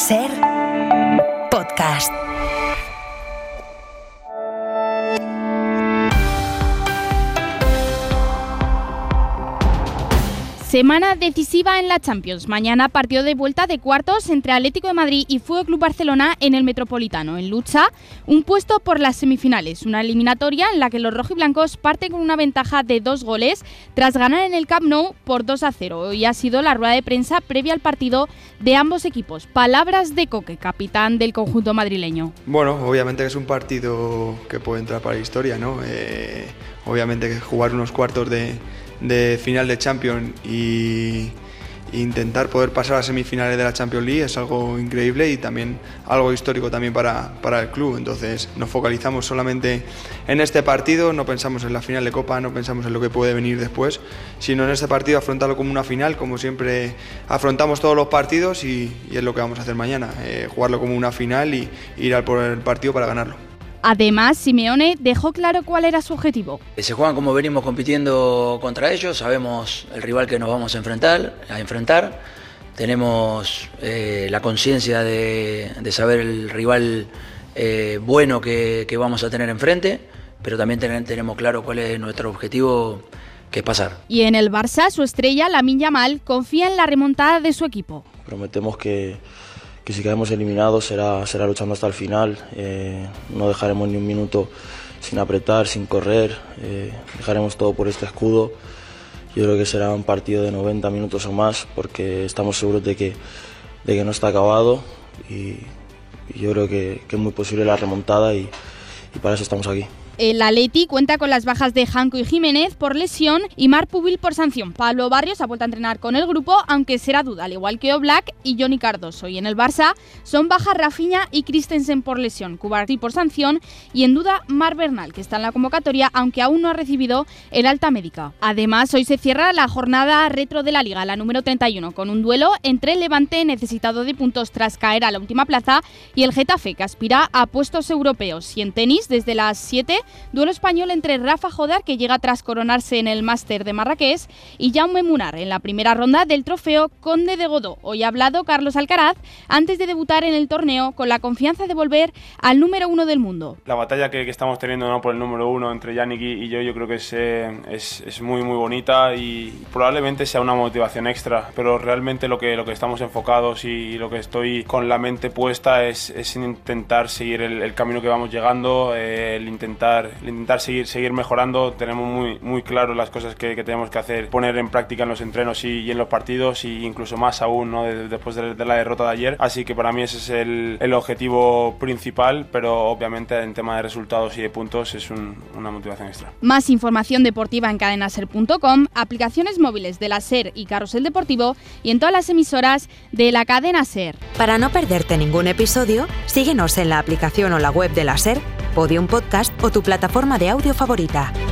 SER Podcast. Semana decisiva en la Champions. Mañana partido de vuelta de cuartos entre Atlético de Madrid y Fútbol Club Barcelona en el Metropolitano. En lucha, un puesto por las semifinales. Una eliminatoria en la que los rojiblancos parten con una ventaja de 2 goles tras ganar en el Camp Nou por 2-0. Hoy ha sido la rueda de prensa previa al partido de ambos equipos. Palabras de Coque, capitán del conjunto madrileño. Bueno, obviamente que es un partido que puede entrar para la historia, ¿no? Obviamente que jugar unos cuartos de final de Champions y intentar poder pasar a semifinales de la Champions League es algo increíble y también algo histórico también para el club. Entonces nos focalizamos solamente en este partido, no pensamos en la final de Copa, no pensamos en lo que puede venir después, sino en este partido afrontarlo como una final, como siempre afrontamos todos los partidos y es lo que vamos a hacer mañana, jugarlo como una final y ir al por el partido para ganarlo. Además, Simeone dejó claro cuál era su objetivo. Se juegan como venimos compitiendo contra ellos, sabemos el rival que nos vamos a enfrentar. Tenemos la conciencia de saber el rival bueno que vamos a tener enfrente, pero también tenemos claro cuál es nuestro objetivo, que es pasar. Y en el Barça, su estrella, Lamine Yamal, confía en la remontada de su equipo. Prometemos que si caemos eliminados será luchando hasta el final, no dejaremos ni un minuto sin apretar, sin correr, dejaremos todo por este escudo. Yo creo que será un partido de 90 minutos o más porque estamos seguros de que no está acabado y yo creo que es muy posible la remontada y para eso estamos aquí. El Atleti cuenta con las bajas de Janko y Jiménez por lesión y Marc Pubil por sanción. Pablo Barrios ha vuelto a entrenar con el grupo, aunque será duda, al igual que Oblak y Johnny Cardoso. Y en el Barça son bajas Rafinha y Christensen por lesión, Cubarsí por sanción y en duda Marc Bernal, que está en la convocatoria, aunque aún no ha recibido el alta médica. Además, hoy se cierra la jornada retro de la Liga, la número 31, con un duelo entre el Levante, necesitado de puntos tras caer a la última plaza, y el Getafe, que aspira a puestos europeos. Y en tenis, desde las 7, duelo español entre Rafa Jodar, que llega tras coronarse en el Máster de Marrakech, y Jaume Munar en la primera ronda del trofeo Conde de Godó. Hoy ha hablado Carlos Alcaraz antes de debutar en el torneo con la confianza de volver al número 1 del mundo. La batalla que estamos teniendo, ¿no?, por el número 1 entre Yannick y yo creo que es muy bonita y probablemente sea una motivación extra, pero realmente lo que estamos enfocados y lo que estoy con la mente puesta es intentar seguir el camino que vamos llegando, el intentar seguir mejorando. Tenemos muy claro las cosas que tenemos que hacer, poner en práctica en los entrenos y en los partidos, y incluso más aún, ¿no?, después de la derrota de ayer. Así que para mí ese es el objetivo principal, pero obviamente en tema de resultados y de puntos es una motivación extra. Más información deportiva en cadenaser.com, aplicaciones móviles de la SER y Carrusel Deportivo y en todas las emisoras de la cadena SER. Para no perderte ningún episodio, síguenos en la aplicación o la web de la SER, Podium Podcast o tu plataforma de audio favorita.